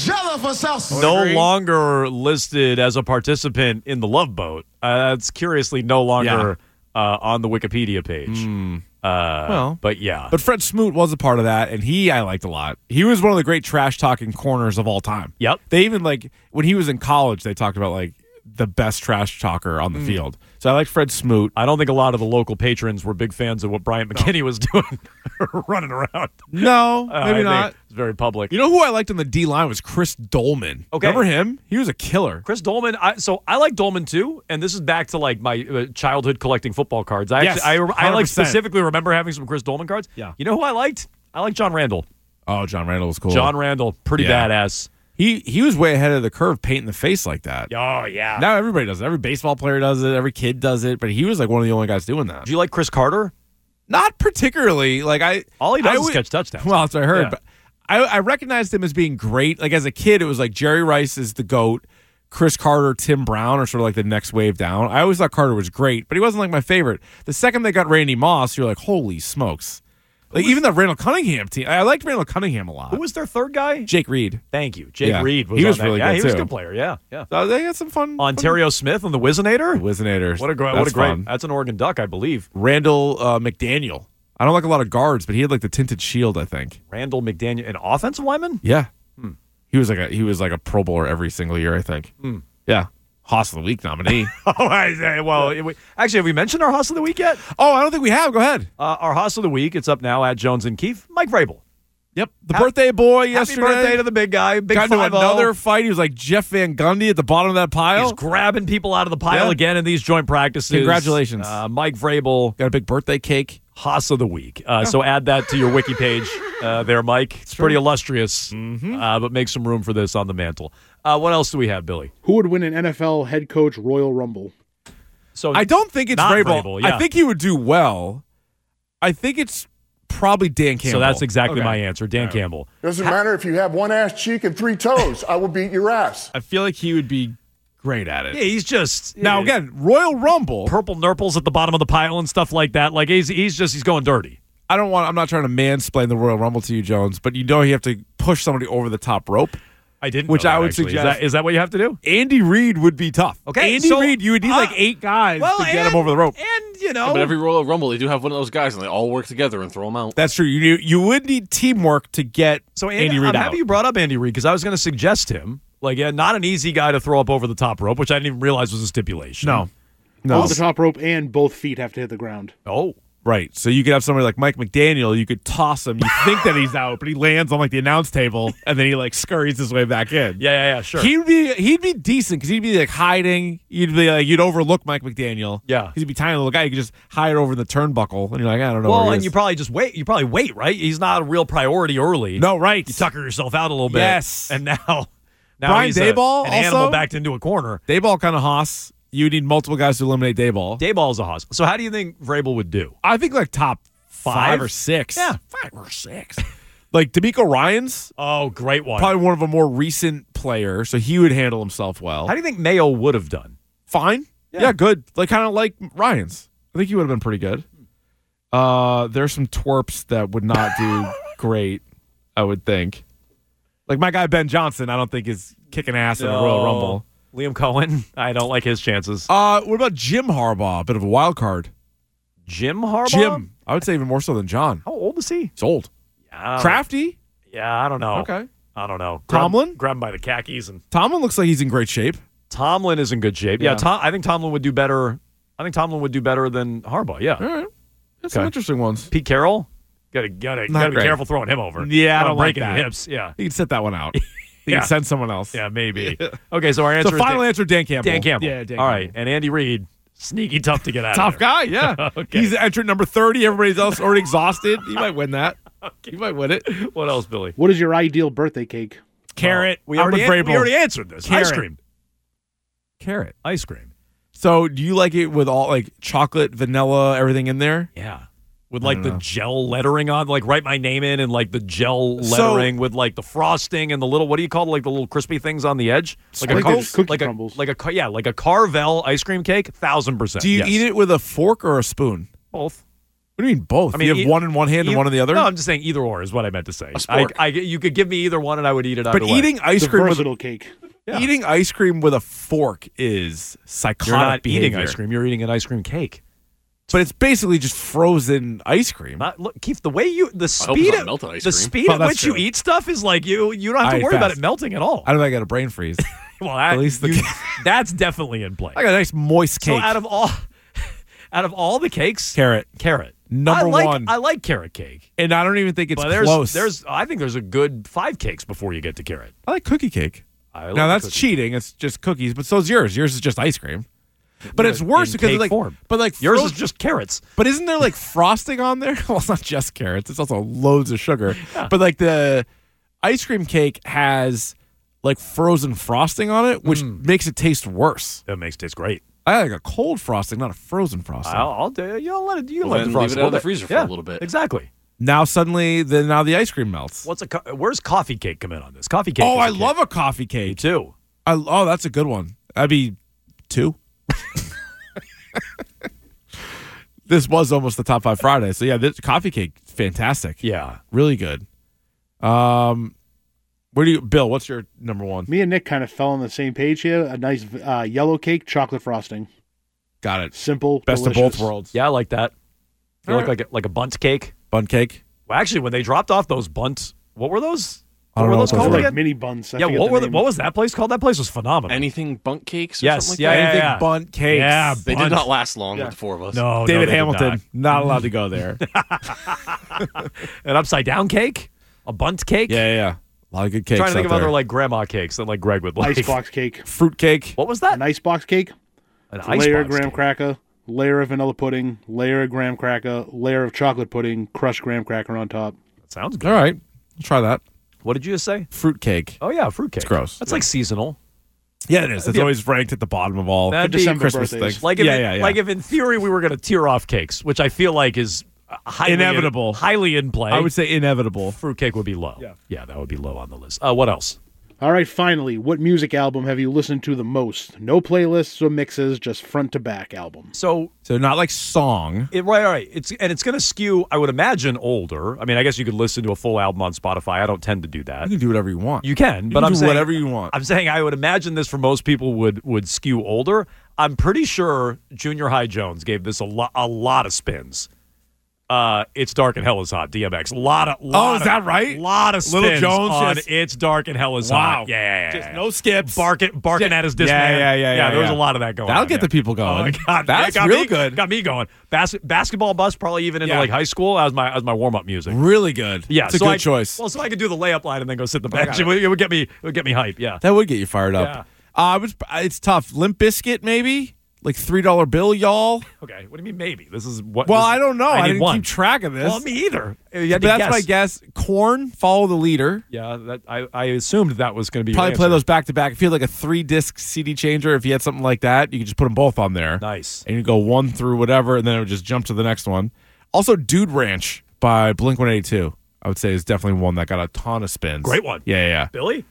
no, no longer listed as a participant in the Love Boat. Uh, that's curiously no longer yeah. uh, on the Wikipedia page. Mm. Uh, well, but yeah. But Fred Smoot was a part of that, and he I liked a lot. He was one of the great trash-talking corners of all time. Yep. They even, like, when he was in college, they talked about, like, the best trash talker on the mm. field. So I like Fred Smoot. I don't think a lot of the local patrons were big fans of what Bryant McKinney no. was doing running around. No, uh, maybe I not. It's very public. You know who I liked on the D-line was Chris Dolman. Okay. Remember him? He was a killer. Chris Dolman. I, so I like Dolman too, and this is back to like my uh, childhood collecting football cards. I yes, actually, I, I like specifically remember having some Chris Dolman cards. Yeah. You know who I liked? I like John Randall. Oh, John Randall was cool. John Randall, pretty yeah. badass. He he was way ahead of the curve painting the face like that. Oh, yeah. Now everybody does it. Every baseball player does it. Every kid does it. But he was like one of the only guys doing that. Do you like Chris Carter? Not particularly. Like I, All he does I is would, catch touchdowns. Well, that's what I heard. Yeah. But I, I recognized him as being great. Like as a kid, it was like Jerry Rice is the GOAT. Chris Carter, Tim Brown are sort of like the next wave down. I always thought Carter was great, but he wasn't like my favorite. The second they got Randy Moss, you're like, holy smokes. Like was, even the Randall Cunningham team. I liked Randall Cunningham a lot. Who was their third guy? Jake Reed. Thank you. Jake yeah. Reed was He was on that. really yeah, good, he too. was a good player. Yeah, yeah. So they had some fun. Ontario fun. Smith on the Whizzinator? Whizzinator. What a great, what a great. Fun. That's an Oregon Duck, I believe. Randall uh, McDaniel. I don't like a lot of guards, but he had like the tinted shield, I think. Randall McDaniel, an offensive lineman? Yeah. Hmm. He was like a he was like a Pro Bowler every single year, I think. Hmm. Yeah. Hoss of the Week nominee. oh, I say, well, it, we, actually, have we mentioned our Hoss of the Week yet? Oh, I don't think we have. Go ahead. Uh, our Hoss of the Week, it's up now at Jones and Keefe. Mike Vrabel. Yep, the Ha- birthday boy Happy yesterday. birthday to the big guy. Big Got into five oh. another fight. He was like Jeff Van Gundy at the bottom of that pile. He's grabbing people out of the pile Yeah. again in these joint practices. Congratulations. Uh, Mike Vrabel. Got a big birthday cake. Haas of the week. Uh, so add that to your wiki page uh, there, Mike. It's pretty illustrious, Mm-hmm. uh, but make some room for this on the mantle. Uh, what else do we have, Billy? Who would win an N F L head coach Royal Rumble? So I don't think it's not Vrabel. Vrabel, yeah. I think he would do well. I think it's probably Dan Campbell. So that's exactly Okay. my answer, Dan Campbell. Doesn't matter if you have one ass cheek and three toes. I will beat your ass. I feel like he would be great at it. Yeah, he's just Now, again, Royal Rumble. purple nurples at the bottom of the pile and stuff like that. Like he's he's just he's going dirty. I don't want. I'm not trying to mansplain the Royal Rumble to you, Jones, but you know you have to push somebody over the top rope. I didn't. Which know I that, would actually. suggest. Is that, is that what you have to do? Andy Reid would be tough. Okay, Andy so, Reid, you would need uh, like eight guys well, to get and- him over the rope. And you know, Yeah, but every Royal Rumble, they do have one of those guys, and they all work together and throw them out. That's true. You you would need teamwork to get so Andy, Andy, Reid I'm out. happy you brought up Andy Reid because I was going to suggest him. Like, yeah, not an easy guy to throw up over the top rope, which I didn't even realize was a stipulation. No, no. Over the top rope and both feet have to hit the ground. Oh. Right. So you could have somebody like Mike McDaniel. You could toss him. You think that he's out, but he lands on like the announce table, and then he like scurries his way back in. Yeah, yeah, yeah, sure. He'd be he'd be decent because he'd be like hiding. You'd be like you'd overlook Mike McDaniel. Yeah. He'd be a tiny little guy. You could just hide over the turnbuckle, and you're like, I don't know. Well, where he and is. you probably just wait. You probably wait, right? He's not a real priority early. no right. You tucker yourself out a little bit. Yes. And now, now Brian he's a- Daboll an also? animal backed into a corner. Dayball kind of Haas. You need multiple guys to eliminate Dayball. Dayball's a hoss. So how do you think Vrabel would do? I think like top five, Five? or six. Yeah. five or six. Like D'Amico Ryans, Oh, great one. probably one of a more recent player, so he would handle himself well. How do you think Mayo would have done? Fine. Yeah, Yeah. good. Like kind of like Ryan's. I think he would have been pretty good. Uh, there's some twerps that would not do great, I would think. Like my guy Ben Johnson, I don't think is kicking ass in a Royal Rumble. Liam Cohen, I don't like his chances. Uh, what about Jim Harbaugh? A bit of a wild card. Jim Harbaugh? Jim, I would say even more so than John. How old is he? He's old. Yeah, Crafty. Yeah, I don't know. Okay. I don't know. Grab- Tomlin? Grab him by the khakis. And Tomlin looks like he's in great shape. Tomlin is in good shape. Yeah, Yeah. Tom, I think Tomlin would do better. I think Tomlin would do better than Harbaugh. Yeah. All right. That's some Okay. interesting ones. Pete Carroll, gotta gotta Not gotta be great. careful throwing him over. Yeah, I Gotta don't like break that. the hips. Yeah. You can set that one out. You Yeah. can send someone else. Yeah, maybe. Okay, so our answer So is final Dan, answer, Dan Campbell. Dan Campbell. Yeah, Dan All Campbell. right, and Andy Reid, sneaky tough to get out. Tough of there. guy, yeah. Okay. He's entrant number thirty. Everybody else already exhausted. He might win that. He might win it. What else, Billy? What is your ideal birthday cake? Carrot. We I'm already with an- we Vrabel. already answered this. Ice Carrot. cream. Carrot. Ice cream. So do you like it with all like chocolate, vanilla, everything in there? Yeah. With like the know. gel lettering on, like write my name in and like the gel So- lettering with like the frosting and the little what do you call it? Like the little crispy things on the edge? Like a Sprinkles? car- Cookie like a crumbles. like a car- yeah, like a Carvel ice cream cake, thousand percent. Do you yes. eat it with a fork or a spoon? both? What do you mean both? I mean, you have e- one in one hand e- and one in the other? No, I'm just saying either or is what I meant to say. A I, spork. I, you could give me either one and I would eat it either but way. eating ice It's a cream with versatile cake. Yeah. eating ice cream with a fork is psychotic You're not behavior. eating ice cream. You're eating an ice cream cake. But it's basically just frozen ice cream. Not, look, Keith, the way you the hope it's speed not at, melted ice the cream. speed Well, at that's which you true. eat stuff is like you you don't have to I eat worry about fast. it melting at all. I don't think I got a brain freeze. well, that, At least the you- cake. that's definitely in play. I got a nice moist cake. So out of all out of all the cakes, Carrot. carrot. Number I like, one. I like carrot cake. And I don't even think it's But there's close. there's I think there's a good five cakes before you get to carrot. I like cookie cake. I love Now the that's cookie. cheating. It's just cookies, but so is yours. Yours is just ice cream. But Yeah, it's worse in because cake it's like, form. but like Yours fro- is just carrots. But isn't there like frosting on there? Well, it's not just carrots. It's also loads of sugar. But like the ice cream cake has like frozen frosting on it, which Mm. makes it taste worse. That makes it taste great. I like a cold frosting, not a frozen frosting. I'll, I'll do. You'll let it. You Well, let then the leave frosting it out of the bit. freezer for Yeah, a little bit. Exactly. Now suddenly, then now the ice cream melts. What's a co- where's coffee cake come in on this? Coffee cake. Oh, is I a cake. love a coffee Me cake. too. I, oh, that's a good one. That'd be two. This was almost the top five Friday, so yeah, this coffee cake, fantastic. Yeah. Really good. Um, where do you, Bill? What's your number one? Me and Nick kind of fell on the same page here. A nice uh, yellow cake, chocolate frosting. Got it. Simple, Best delicious. of both worlds. Yeah, I like that. You All look right. like a, like a bunt cake. Bun cake. Well, actually, when they dropped off those bunt, what were those? I What don't were know those what those called were. Like again? mini buns. I Yeah, forget what the were the, name. what was that place called? That place was phenomenal. Anything bunk cakes or Yes, something yeah, like yeah, that? Anything yeah. bunt cakes. Yeah, They bunt. did not last long Yeah. with the four of us. No, no, David they did Hamilton, not. not allowed to go there. An upside down cake. A bunt cake? Yeah, yeah, yeah. A lot of good cakes. I'm trying to think out of there. other like grandma cakes that like Greg would like. Icebox cake. Fruit cake. What was that? An icebox cake. An It's a layer of icebox graham cake. cracker, layer of vanilla pudding, layer of graham cracker, layer of chocolate pudding, crushed graham cracker on top. That sounds good. All right, I'll try that. What did you just say? Fruit cake. Oh yeah, fruit cake. It's gross. That's like seasonal. Yeah, it is. It's Yeah. always ranked at the bottom of all That'd be December Christmas birthdays. things. Like if yeah, it- yeah, yeah. like if in theory we were going to tear off cakes, which I feel like is highly Inevitable. in, highly in play. I would say inevitable. fruitcake would be low. Yeah. yeah, that would be low on the list. Uh, what else? All right, finally, what music album have you listened to the most? No playlists or mixes, just front to back album. So So not like song. It, right, right. It's and it's going to skew. I would imagine older. I mean, I guess you could listen to a full album on Spotify. I don't tend to do that. You can do whatever you want. You can, You but can I'm do saying whatever you want. I'm saying I would imagine this for most people would would skew older. I'm pretty sure Junior High Jones gave this a lot a lot of spins. Uh, It's Dark and Hell is Hot, D M X. A lot of lot Oh, is of- that right? lot of spins Little Jones on just- It's Dark and Hell is Wow. Hot. Yeah, yeah, yeah. Just yeah. no skips. barking barking at his disc Yeah, man. yeah, yeah, yeah, there was yeah. a lot of that going That'll on. get yeah. the people going. Oh my God, That's yeah, got real me, good. Got me going. Bas- basketball bus, probably even into Yeah. like high school. That was my that was my warm up music. Really good. Yeah, it's a so good I- choice. Well, so I could do the layup line and then go sit in the I bench. got It would, it would get me. It would get me hype. Yeah. That would get you fired up. Yeah. Uh, I was, it's tough. Limp Bizkit, maybe? Like three dollar bill, y'all? Okay. What do you mean? Maybe this is what? Well, this- I don't know. I, need didn't one. keep track of this. Well, me either. You but had to that's guess. my guess. Corn, Follow the Leader. Yeah, that I, I assumed that was going to be your Probably play answer. those back to back. If you had like a three disc C D changer, if you had something like that, you could just put them both on there. Nice. And you go one through whatever, and then it would just jump to the next one. Also, Dude Ranch by Blink one eighty-two, I would say is definitely one that got a ton of spins. Great one. Yeah, yeah, yeah. Billy.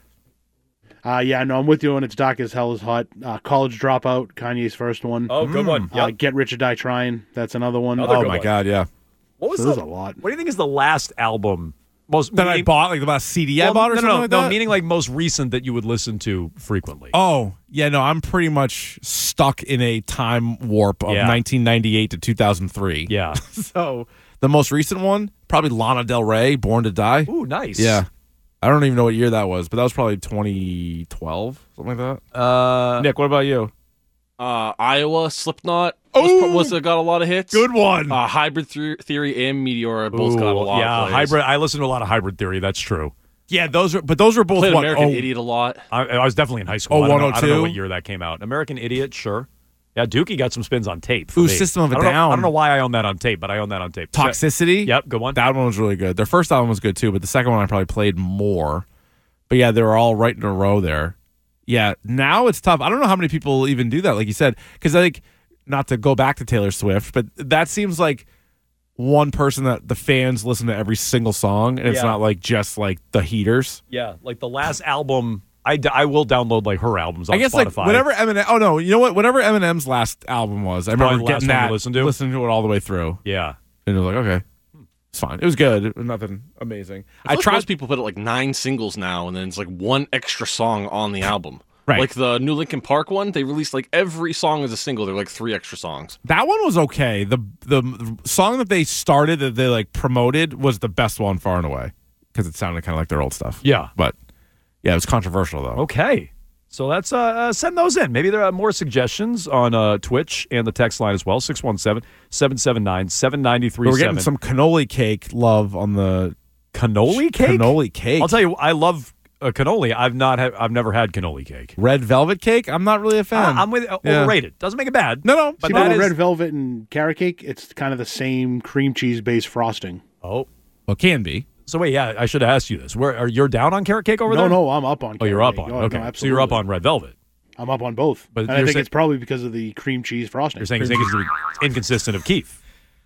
Uh, yeah, no, I'm with you on It's Dark as Hell is Hot. Uh, College Dropout, Kanye's first one. Oh, good one. Uh, Yep. Get Rich or Die Trying, that's another one. Another Oh, good my one. God, yeah. What was So the, there's a lot. What do you think is the last album most That I meaning- bought, like the last C D I well, bought or no, something no, no, like no, that? meaning like most recent that you would listen to frequently. Oh, yeah, no, I'm pretty much stuck in a time warp of Yeah. nineteen ninety-eight to two thousand three. Yeah. So the most recent one, probably Lana Del Rey, Born to Die. Ooh, nice. Yeah. I don't even know what year that was, but that was probably twenty twelve, something like that. Uh, Nick, what about you? Uh, Iowa, Slipknot was, was uh, got a lot of hits. Good one. Uh, Hybrid Thre- Theory and Meteor both got a Ooh, lot yeah, of plays. hybrid. I listen to a lot of Hybrid Theory. That's true. Yeah, those are, but those were both Played what? American oh, Idiot a lot. I, I was definitely in high school. Oh, I don't know- I don't know one oh two? what year that came out. American Idiot, sure. Yeah, Dookie got some spins on tape. For Ooh, me. System of a I don't know- Down. I don't know why I own that on tape, but I own that on tape. Toxicity. Yep, good one. That one was really good. Their first album was good too, but the second one I probably played more. But yeah, they were all right in a row there. Yeah, now it's tough. I don't know how many people even do that, like you said, because I think, not to go back to Taylor Swift, but that seems like one person that the fans listen to every single song, and it's Yeah. not like just like the heaters. Yeah, like the last album. I, d- I will download like her albums on I guess Spotify. like whatever Eminem. Oh no, you know what? Whatever Eminem's last album was, I Probably remember the last getting one you that, listened to? listening to it all the way through, Yeah. and it was like, okay, it's fine. It was good. It was nothing amazing. I, I feel like tried. most people put it like nine singles now, and then it's like one extra song on the album. Right. Like the new Linkin Park one, they released like every song as a single. They're like three extra songs. That one was okay. The the song that they started that they like promoted was the best one far and away because it sounded kind of like their old stuff. Yeah. But yeah, it was controversial though. Okay. So that's uh, uh, send those in. Maybe there are more suggestions on uh, Twitch and the text line as well. six one seven, seven seven nine, seven nine three seven. We're getting some cannoli cake love on the cannoli cake. Cannoli cake. I'll tell you, I love uh, cannoli. I've not. Ha- I've never had cannoli cake. Red velvet cake. I'm not really a fan. I- I'm with uh, Yeah. overrated. Doesn't make it bad. No, no. But See, that with is- red velvet and carrot cake, it's kind of the same cream cheese based frosting. Oh, well, it can be. so wait, yeah, I should have asked you this. Where are you down on carrot cake over No, there? no, I'm up on. Oh, you're carrot up cake. on. Oh, okay, no, so you're up absolutely. on red velvet. I'm up on both, But and I you're think say- it's probably because of the cream cheese frosting. You're saying it's incons- inconsistent of Keith.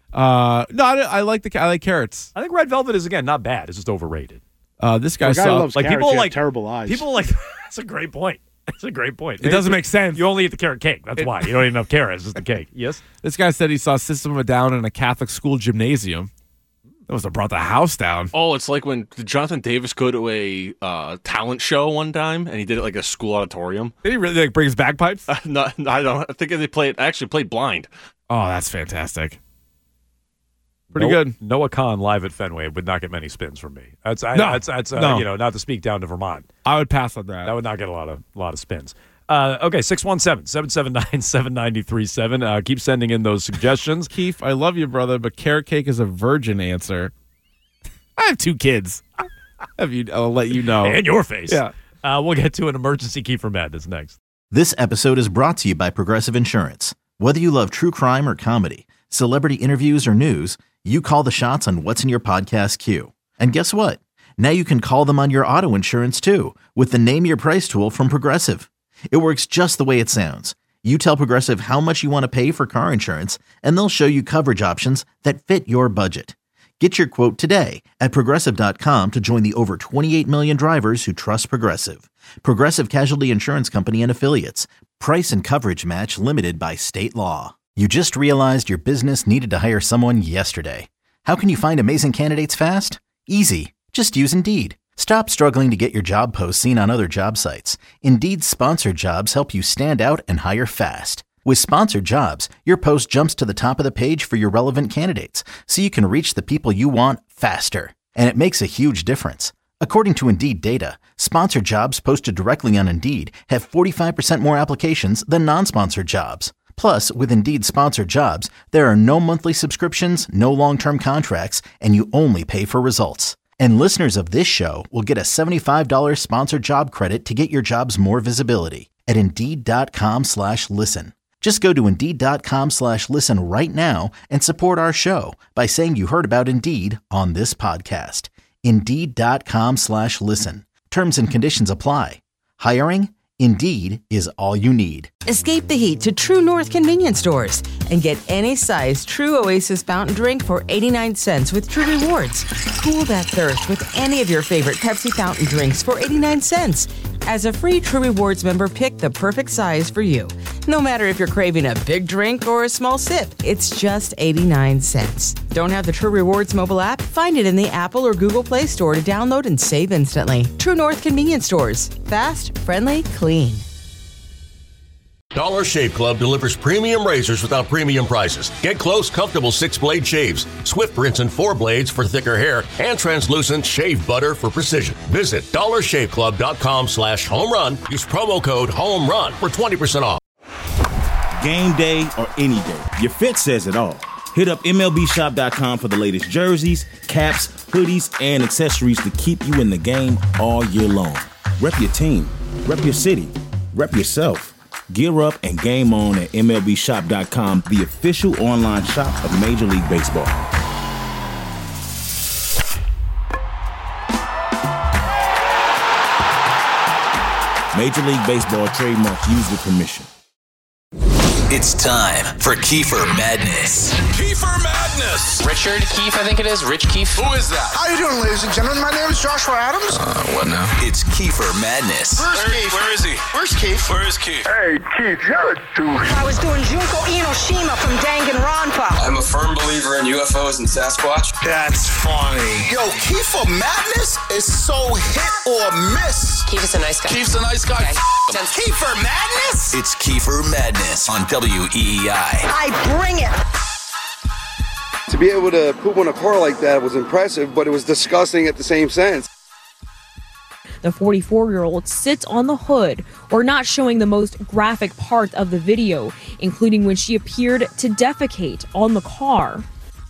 Uh, no, I, I like the I like carrots. I think red velvet is again not bad. It's just overrated. Uh, this guy For a guy saw who loves Like carrots, people you have like terrible eyes. People like that's a great point. That's a great point. It doesn't make sense. You only eat the carrot cake. That's why you don't eat enough carrots. It's the cake. Yes. This guy said he saw System of a Down in a Catholic school gymnasium. That must have brought the house down. Oh, it's like when did Jonathan Davis go to a uh, talent show one time, and he did it like a school auditorium. Did he really like bring his bagpipes? Uh, no, I don't. I think they played actually played blind. Oh, that's fantastic. Pretty Noah, good. Noah Khan live at Fenway would not get many spins from me. That's I, No. that's that's uh, No. you know not to speak down to Vermont. I would pass on that. That would not get a lot of a lot of spins. Uh, okay, six one seven, seven seven nine, seven nine three seven. Uh, keep sending in those suggestions. Keith, I love you, brother, but carrot cake is a virgin answer. I have two kids. Have you, I'll let you know. And your face. Yeah. Uh, we'll get to an emergency Kiefer Madness next. This episode is brought to you by Progressive Insurance. Whether you love true crime or comedy, celebrity interviews or news, you call the shots on what's in your podcast queue. And guess what? Now you can call them on your auto insurance too with the Name Your Price tool from Progressive. It works just the way it sounds. You tell Progressive how much you want to pay for car insurance, and they'll show you coverage options that fit your budget. Get your quote today at Progressive dot com to join the over twenty-eight million drivers who trust Progressive. Progressive Casualty Insurance Company and Affiliates. Price and coverage match limited by state law. You just realized your business needed to hire someone yesterday. How can you find amazing candidates fast? Easy. Just use Indeed. Stop struggling to get your job posts seen on other job sites. Indeed's sponsored jobs help you stand out and hire fast. With sponsored jobs, your post jumps to the top of the page for your relevant candidates, so you can reach the people you want faster. And it makes a huge difference. According to Indeed data, sponsored jobs posted directly on Indeed have forty-five percent more applications than non-sponsored jobs. Plus, with Indeed sponsored jobs, there are no monthly subscriptions, no long-term contracts, and you only pay for results. And listeners of this show will get a seventy-five dollars sponsored job credit to get your jobs more visibility at Indeed.com slash listen. Just go to Indeed.com slash listen right now and support our show by saying you heard about Indeed on this podcast. Indeed.com slash listen. Terms and conditions apply. Hiring? Indeed is all you need. Escape the heat to True North convenience stores and get any size True Oasis fountain drink for eighty-nine cents with True Rewards. Cool that thirst with any of your favorite Pepsi fountain drinks for eighty-nine cents. As a free True Rewards member, pick the perfect size for you. No matter if you're craving a big drink or a small sip, it's just eighty-nine cents. Don't have the True Rewards mobile app? Find it in the Apple or Google Play Store to download and save instantly. True North convenience stores. Fast, friendly, clean. Dollar Shave Club delivers premium razors without premium prices. Get close, comfortable six-blade shaves, swift rinse and four blades for thicker hair, and translucent shave butter for precision. Visit dollar shave club dot com slash home run. Use promo code HOMERUN for twenty percent off. Game day or any day, your fit says it all. Hit up M L B shop dot com for the latest jerseys, caps, hoodies, and accessories to keep you in the game all year long. Rep your team, rep your city, rep yourself. Gear up and game on at M L B shop dot com, the official online shop of Major League Baseball. Major League Baseball trademarks used with permission. It's time for Kiefer Madness. Kiefer Madness! Richard Keefe, I think it is. Rich Keefe. Who is that? How you doing, ladies and gentlemen? My name is Joshua Adams. Uh, what now? It's Kiefer Madness. Where's Where, Keefe? Where is he? Where's Keefe? Where is Keefe? Hey, Keith, you're a douche. I was doing Junko Inoshima from Danganronpa. I'm a firm believer in U F Os and Sasquatch. That's funny. Yo, Kiefer Madness is so hit or miss. Keefe is a nice guy. Keefe's a nice guy. Okay. Kiefer Madness? It's Kiefer Madness on W E E I. I bring it. To be able to poop on a car like that was impressive, but it was disgusting at the same sense. The forty-four-year-old sits on the hood, or not showing the most graphic part of the video, including when she appeared to defecate on the car.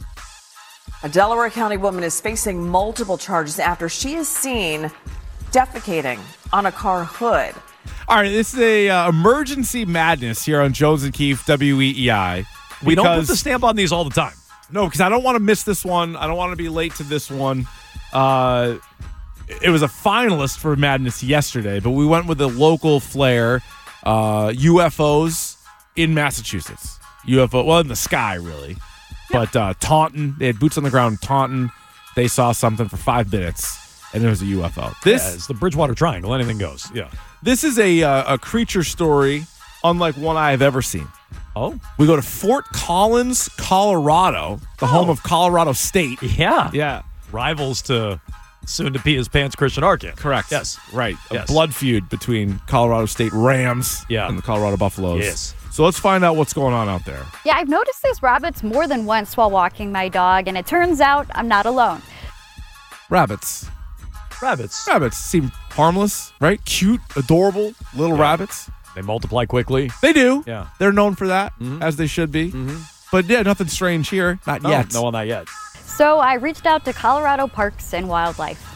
A Delaware County woman is facing multiple charges after she is seen defecating on a car hood. All right, this is a uh, emergency madness here on Jones and Keefe, W E E I. We don't put the stamp on these all the time. No, because I don't want to miss this one. I don't want to be late to this one. Uh, it was a finalist for Madness yesterday, but we went with the local flair, uh, U F Os in Massachusetts. U F O, well, in the sky, really. Yeah. But uh, Taunton, they had boots on the ground in Taunton. They saw something for five minutes, and there was a U F O. This yeah, it's the Bridgewater Triangle. Anything goes. Yeah. This is a uh, a creature story unlike one I have ever seen. Oh. We go to Fort Collins, Colorado, the oh. home of Colorado State. Yeah. Yeah. Rivals to soon to pee his pants Christian Arkin. Correct. Yes. Right. A yes. blood feud between Colorado State Rams yeah. and the Colorado Buffaloes. Yes. So let's find out what's going on out there. Yeah, I've noticed these rabbits more than once while walking my dog, and it turns out I'm not alone. Rabbits. Rabbits. Rabbits seem harmless, right? Cute, adorable little yeah. rabbits. They multiply quickly. They do. Yeah. They're known for that, mm-hmm. as they should be. Mm-hmm. But yeah, nothing strange here. Not no, yet. No, not yet. So I reached out to Colorado Parks and Wildlife.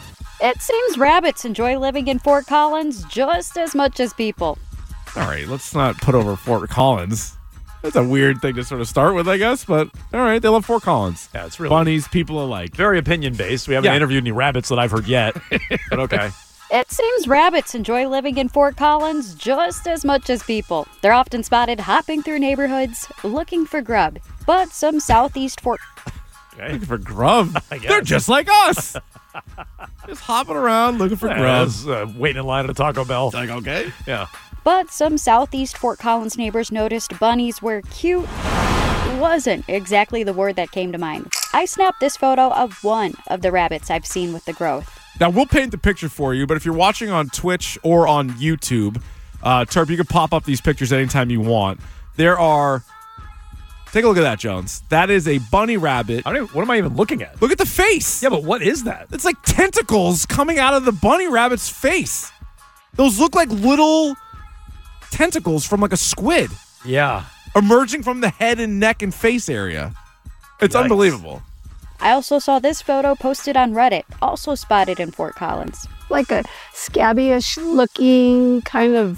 It seems rabbits enjoy living in Fort Collins just as much as people. All right, let's not put over Fort Collins. That's a weird thing to sort of start with, I guess, but all right, they love Fort Collins. Yeah, it's really bunnies, people alike. Very opinion-based. We haven't Yeah. interviewed any rabbits that I've heard yet, but okay. It seems rabbits enjoy living in Fort Collins just as much as people. They're often spotted hopping through neighborhoods looking for grub. But some southeast Fort... Okay. Looking for grub? I guess. They're just like us. Just hopping around looking for Yeah, grub. it's, uh, waiting in line at a Taco Bell. Like, okay. Yeah. But some southeast Fort Collins neighbors noticed bunnies were cute. Wasn't exactly the word that came to mind. I snapped this photo of one of the rabbits I've seen with the growth. Now, we'll paint the picture for you, but if you're watching on Twitch or on YouTube, uh, Terp, you can pop up these pictures anytime you want. There are... Take a look at that, Jones. That is a bunny rabbit. I don't even, what am I even looking at? Look at the face. Yeah, but what is that? It's like tentacles coming out of the bunny rabbit's face. Those look like little tentacles from like a squid Yeah. emerging from the head and neck and face area. It's Yikes. unbelievable. I also saw this photo posted on Reddit, also spotted in Fort Collins. Like a scabbyish looking kind of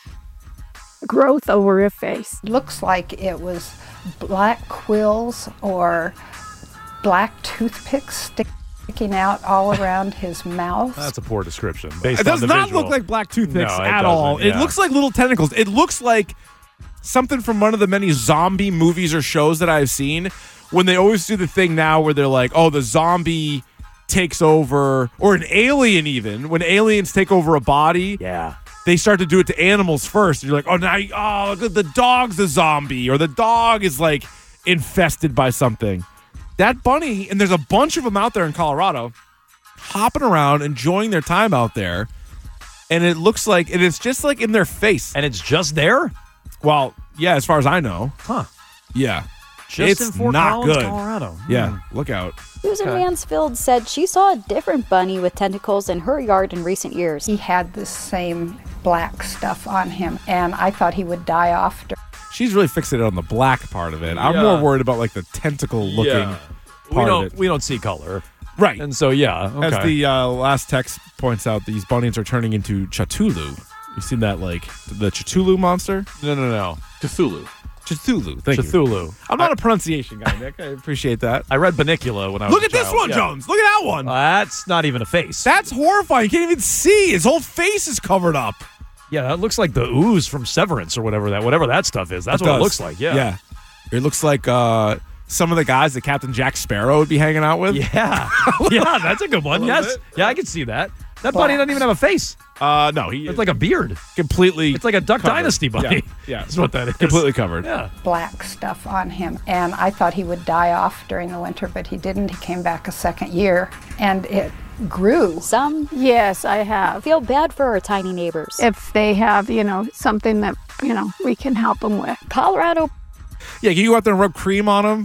growth over her face. Looks like it was black quills or black toothpicks sticking out all around his mouth. That's a poor description. Based It does on the not visual. look like black toothpicks No, it at all. doesn't, It yeah. looks like little tentacles. It looks like something from one of the many zombie movies or shows that I've seen when they always do the thing now where they're like, oh, the zombie takes over, or an alien even. When aliens take over a body, Yeah. they start to do it to animals first. You're like, oh, now, you- oh, look, the dog's a zombie, or the dog is like infested by something. That bunny, and there's a bunch of them out there in Colorado, hopping around, enjoying their time out there, and it looks like, and it's just like in their face. And it's just there? Well, yeah, as far as I know. Huh. Yeah. Just it's in Fort not Collins, good. Colorado. Yeah, look out. Susan Okay. Mansfield said she saw a different bunny with tentacles in her yard in recent years. He had this same black stuff on him, and I thought he would die off. She's really fixated on the black part of it. I'm Yeah. more worried about like the tentacle looking Yeah. We part don't, of it. we don't see color. Right. And so, yeah. Okay. As the uh, last text points out, these bunnies are turning into Cthulhu. You seen that, like, the Cthulhu monster? no, no, no. Cthulhu. Cthulhu. Thank you. Cthulhu. I'm not a pronunciation guy, Nick. I appreciate that. I read Bunnicula when I was Look a at this child. one, Yeah. Jones. Look at that one. Uh, that's not even a face. That's horrifying. You can't even see. His whole face is covered up. Yeah, that looks like the ooze from Severance or whatever that whatever that stuff is. That's It what does. it looks like. Yeah. Yeah. It looks like uh, some of the guys that Captain Jack Sparrow would be hanging out with. Yeah. yeah, that's a good one. A Yes. little Yeah, I can see that. That bunny doesn't even have a face. Uh, no, he It's like a beard. completely. It's like a Duck covered. Dynasty bunny. Yeah, yeah. That's what that is. Completely covered. Yeah. Black stuff on him, and I thought he would die off during the winter, but he didn't. He came back a second year, and it grew. Some Yes, I have. feel bad for our tiny neighbors. If they have, you know, something that, you know, we can help them with. Colorado Yeah, can you go out there and rub cream on him?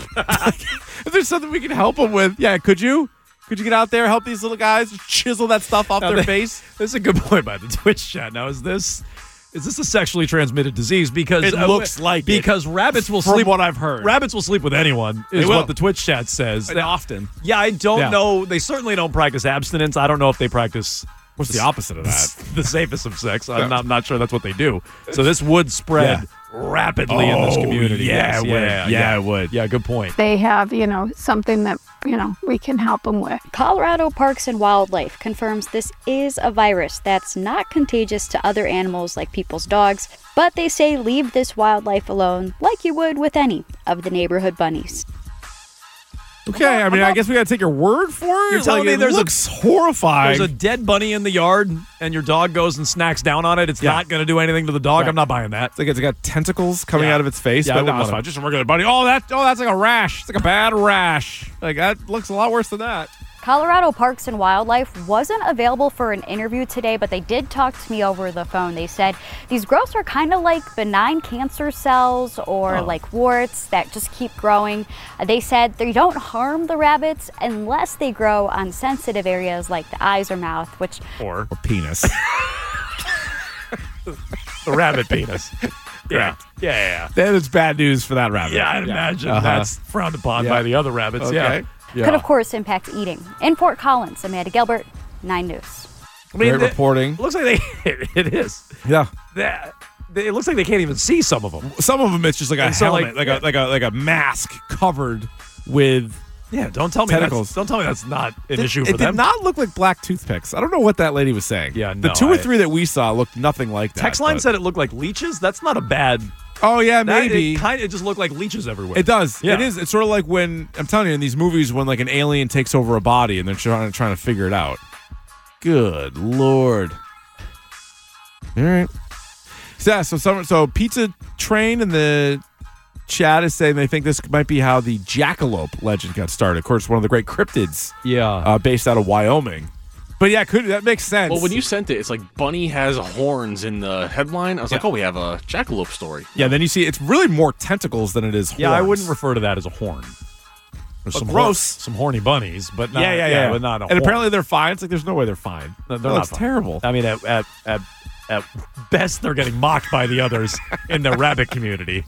If there's something we can help them with, yeah, could you? Could you get out there, help these little guys chisel that stuff off Now, their they- face? This is a good point by the Twitch chat. Now, is this is this a sexually transmitted disease? Because It uh, looks like it. because rabbits will From sleep. what I've heard. rabbits will sleep with anyone. They Is will. what the Twitch chat says. And often. Yeah, I don't Yeah. know. They certainly don't practice abstinence. I don't know if they practice. What's the opposite of that? The safest of sex. I'm Yeah. not, I'm not sure that's what they do. So this would spread Yeah. rapidly in this Oh, community. yeah, Yes, it would. yeah, Yeah, it would. Yeah, good point. They have, you know, something that, you know, we can help them with. Colorado Parks and Wildlife confirms this is a virus that's not contagious to other animals like people's dogs, but they say leave this wildlife alone like you would with any of the neighborhood bunnies. Okay, I mean, I guess we got to take your word for it. You're telling Like, me it there's a- looks horrifying. There's a dead bunny in the yard, and your dog goes and snacks down on it. It's Yeah. not going to do anything to the dog. Right. I'm not buying that. It's like it's got tentacles coming Yeah. out of its face, Yeah, I but no, wouldn't it's wanna- fine. Just a regular bunny. Oh, that, oh, that's like a rash. It's like a bad rash. Like that looks a lot worse than that. Colorado Parks and Wildlife wasn't available for an interview today, but they did talk to me over the phone. They said these growths are kind of like benign cancer cells or Oh. like warts that just keep growing. Uh, They said they don't harm the rabbits unless they grow on sensitive areas like the eyes or mouth, which Or Or penis. the rabbit penis. Yeah. Yeah, yeah, yeah. Then it's bad news for that rabbit. Yeah, I'd imagine Uh-huh. that's frowned upon Yeah. by the other rabbits. Okay. Yeah. Yeah. could, of course, impact eating. In Fort Collins, Amanda Gilbert, nine News. I mean, Great they- reporting. It looks like they. It is. Yeah. That- It looks like they can't even see some of them. Some of them, it's just like a And so, helmet, like- like, a like a like a mask covered with Yeah, don't tell me tentacles. that's, don't tell me that's not an It- issue it for them. did not look like black toothpicks. I don't know what that lady was saying. Yeah, the no, two or I- three that we saw looked nothing like that. Text line but- said it looked like leeches. That's not a bad. "Oh yeah, that- maybe." It, kind of, it just looked like leeches everywhere. It does. Yeah. It is. It's sort of like when I'm telling you in these movies when like an alien takes over a body and they're trying trying to figure it out. Good Lord. All right. So, yeah, so some so Pizza Train in the chat is saying they think this might be how the jackalope legend got started. Of course, one of the great cryptids. Yeah. Uh, based out of Wyoming. But yeah, could that makes sense. Well, when you sent it, it's like Bunny has horns in the headline. I was like, Yeah. oh, we have a jackalope story. yeah, then you see it's really more tentacles than it is horns. Yeah, I wouldn't refer to that as a horn. There's But some gross. hor- some horny bunnies, but not, yeah, yeah, yeah, but not a and horn. apparently they're fine. It's like there's no way they're fine. No, That they're not looks fine. terrible. I mean, at, at at at best, they're getting mocked by the others in the rabbit community.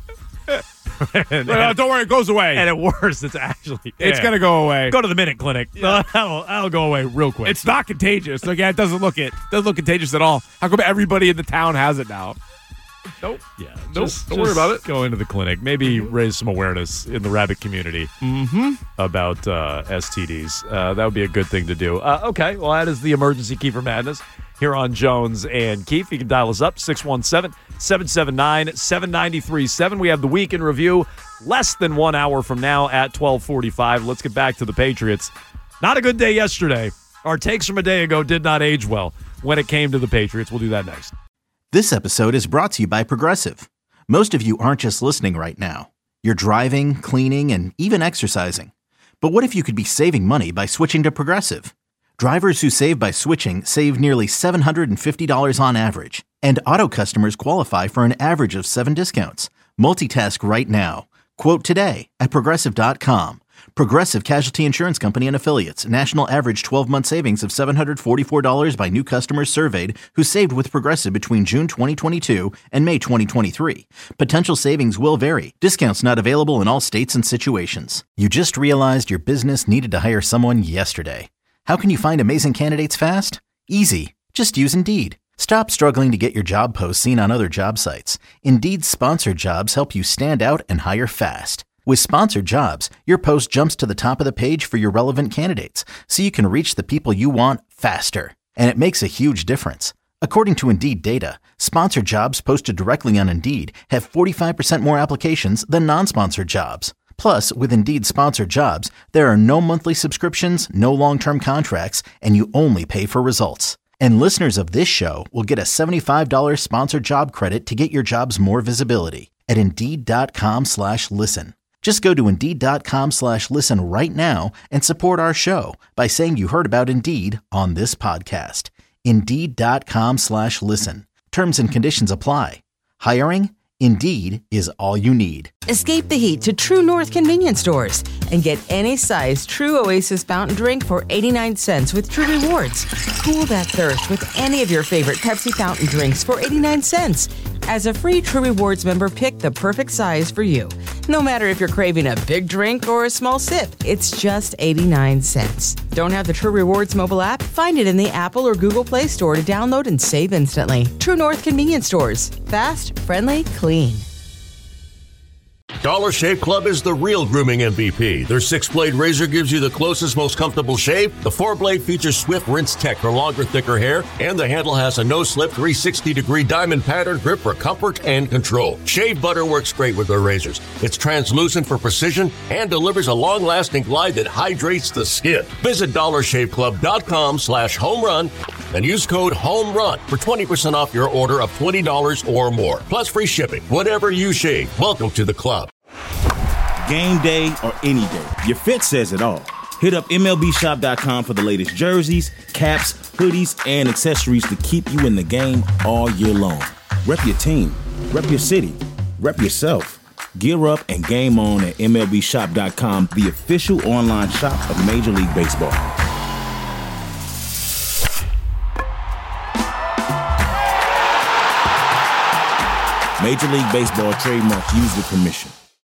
and, No, no, don't worry, it goes away. And at worst, it's actually It's yeah. gonna go away. Go to the Minute Clinic. That'll, that'll go away real quick. It's not contagious. Like, yeah, it doesn't look it. Doesn't look contagious at all. How come everybody in the town has it now? Nope. Yeah. Nope. Just, Don't worry just about it. Go into the clinic. Maybe raise some awareness in the rabbit community Mm-hmm. about uh, S T Ds. Uh, that would be a good thing to do. Uh, okay. Well, that is the emergency Kiefer Madness here on Jones and Keefe. You can dial us up, six one seven, seven seven nine, seven nine three seven. We have the week in review less than one hour from now at twelve forty-five. Let's get back to the Patriots. Not a good day yesterday. Our takes from a day ago did not age well when it came to the Patriots. We'll do that next. This episode is brought to you by Progressive. Most of you aren't just listening right now. You're driving, cleaning, and even exercising. But what if you could be saving money by switching to Progressive? Drivers who save by switching save nearly seven hundred fifty dollars on average. And auto customers qualify for an average of seven discounts. Multitask right now. Quote today at Progressive dot com. Progressive Casualty Insurance Company and Affiliates. National average twelve-month savings of seven hundred forty-four dollars by new customers surveyed who saved with Progressive between June twenty twenty-two and May twenty twenty-three. Potential savings will vary. Discounts not available in all states and situations. You just realized your business needed to hire someone yesterday. How can you find amazing candidates fast? Easy. Just use Indeed. Stop struggling to get your job posts seen on other job sites. Indeed's sponsored jobs help you stand out and hire fast. With sponsored jobs, your post jumps to the top of the page for your relevant candidates, so you can reach the people you want faster. And it makes a huge difference. According to Indeed data, sponsored jobs posted directly on Indeed have forty-five percent more applications than non-sponsored jobs. Plus, with Indeed sponsored jobs, there are no monthly subscriptions, no long-term contracts, and you only pay for results. And listeners of this show will get a seventy-five dollars sponsored job credit to get your jobs more visibility at Indeed.com slash listen. Just go to Indeed.com slash listen right now and support our show by saying you heard about Indeed on this podcast. Indeed.com slash listen. Terms and conditions apply. Hiring? Indeed is all you need. Escape the heat to True North convenience stores and get any size True Oasis fountain drink for eighty-nine cents with True Rewards. Cool that thirst with any of your favorite Pepsi fountain drinks for eighty-nine cents. As a free True Rewards member, pick the perfect size for you. No matter if you're craving a big drink or a small sip, it's just eighty-nine cents. Don't have the True Rewards mobile app? Find it in the Apple or Google Play Store to download and save instantly. True North convenience stores. Fast, friendly, clean. Dollar Shave Club is the real grooming M V P. Their six-blade razor gives you the closest, most comfortable shave. The four-blade features Swift Rinse Tech for longer, thicker hair, and the handle has a no-slip three sixty degree diamond pattern grip for comfort and control. Shave butter works great with their razors. It's translucent for precision and delivers a long-lasting glide that hydrates the skin. Visit dollar shave club dot com slash home run and use code HOMERUN for twenty percent off your order of twenty dollars or more. Plus free shipping. Whatever you shave, welcome to the club. Game day or any day, your fit says it all. Hit up M L B shop dot com for the latest jerseys, caps, hoodies, and accessories to keep you in the game all year long. Rep your team, rep your city, rep yourself. Gear up and game on at M L B shop dot com, the official online shop of Major League Baseball. Major League Baseball trademarks used with permission.